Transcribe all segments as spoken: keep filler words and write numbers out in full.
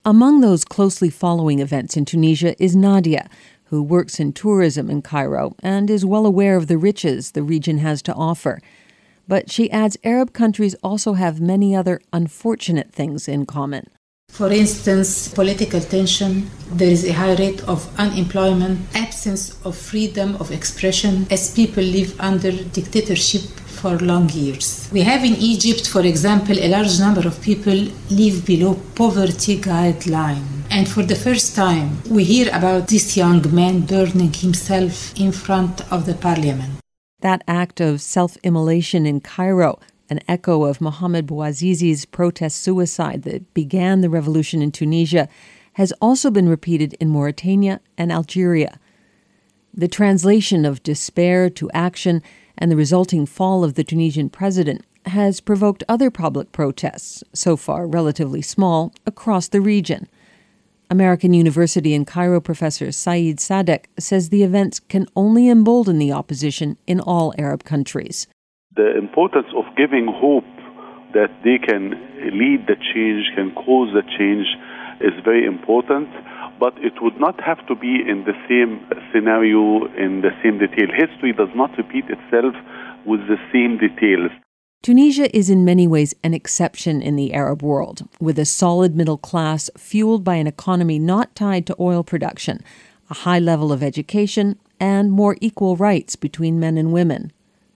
Among those closely following events in Tunisia is Nadia, who works in tourism in Cairo and is well aware of the riches the region has to offer. But she adds Arab countries also have many other unfortunate things in common. For instance, political tension, there is a high rate of unemployment, absence of freedom of expression as people live under dictatorship for long years. We have in Egypt, for example, a large number of people live below poverty guideline. And for the first time, we hear about this young man burning himself in front of the parliament. That act of self-immolation in Cairo, an echo of Mohamed Bouazizi's protest suicide that began the revolution in Tunisia, has also been repeated in Mauritania and Algeria. The translation of despair to action and the resulting fall of the Tunisian president has provoked other public protests, so far relatively small, across the region. American University in Cairo professor Saeed Sadek says the events can only embolden the opposition in all Arab countries. The importance of giving hope that they can lead the change, can cause the change, is very important. But it would not have to be in the same scenario, in the same detail. History does not repeat itself with the same details. Tunisia is in many ways an exception in the Arab world, with a solid middle class fueled by an economy not tied to oil production, a high level of education, and more equal rights between men and women.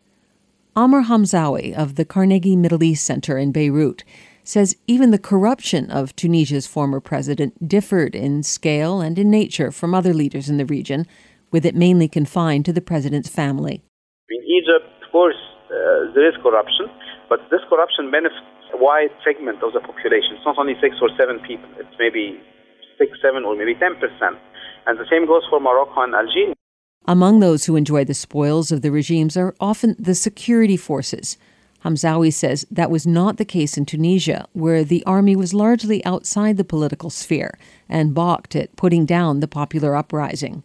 Amr Hamzawi of the Carnegie Middle East Center in Beirut says even the corruption of Tunisia's former president differed in scale and in nature from other leaders in the region, with it mainly confined to the president's family. In Egypt, of course, uh, there is corruption, but this corruption benefits a wide segment of the population. It's not only six or seven people. It's maybe six, seven, or maybe ten percent. And the same goes for Morocco and Algeria. Among those who enjoy the spoils of the regimes are often the security forces. Hamzawi says that was not the case in Tunisia, where the army was largely outside the political sphere and balked at putting down the popular uprising.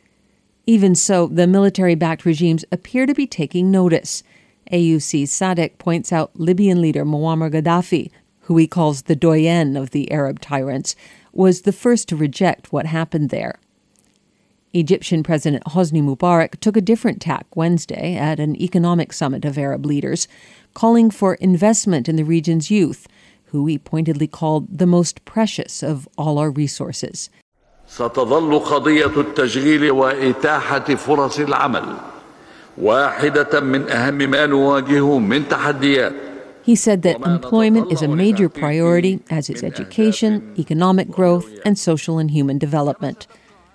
Even so, the military-backed regimes appear to be taking notice. A U C's Sadek points out Libyan leader Muammar Gaddafi, who he calls the doyen of the Arab tyrants, was the first to reject what happened there. Egyptian President Hosni Mubarak took a different tack Wednesday at an economic summit of Arab leaders, calling for investment in the region's youth, who he pointedly called the most precious of all our resources. ستظل قضية التشغيل وإتاحة فرص العمل واحدة من أهم ما نواجهه من تحديات. He said that employment is a major priority, as is education, economic growth, and social and human development.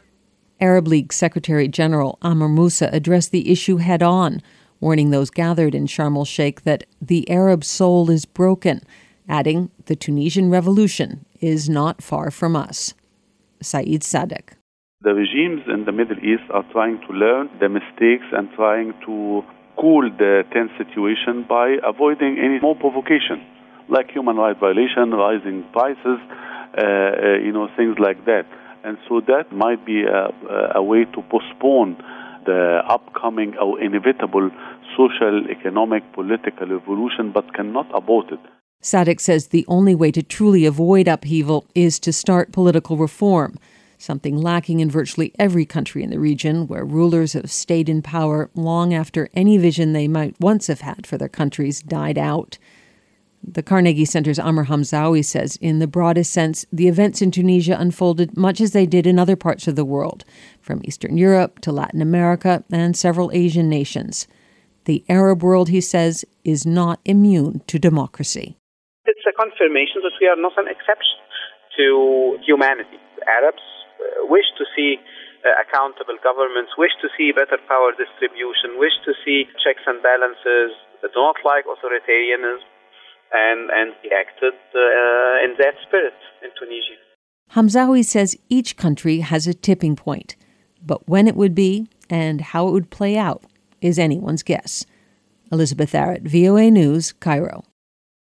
Arab League Secretary General Amr Moussa addressed the issue head-on, warning those gathered in Sharm el-Sheikh that the Arab soul is broken, adding the Tunisian revolution is not far from us. Saeed Sadek. The regimes in the Middle East are trying to learn the mistakes and trying to cool the tense situation by avoiding any more provocation, like human rights violation, rising prices, uh, uh, you know, things like that. And so that might be a, a way to postpone the upcoming or inevitable social, economic, political revolution, but cannot abort it. Sadek says the only way to truly avoid upheaval is to start political reform, something lacking in virtually every country in the region, where rulers have stayed in power long after any vision they might once have had for their countries died out. The Carnegie Center's Amr Hamzawi says, in the broadest sense, the events in Tunisia unfolded much as they did in other parts of the world, from Eastern Europe to Latin America and several Asian nations. The Arab world, he says, is not immune to democracy. It's a confirmation that we are not an exception to humanity. Arabs uh, wish to see uh, accountable governments, wish to see better power distribution, wish to see checks and balances, do not like authoritarianism. And, and he acted uh, in that spirit in Tunisia. Hamzawi says each country has a tipping point, but when it would be and how it would play out is anyone's guess. Elizabeth Arrett, V O A News, Cairo.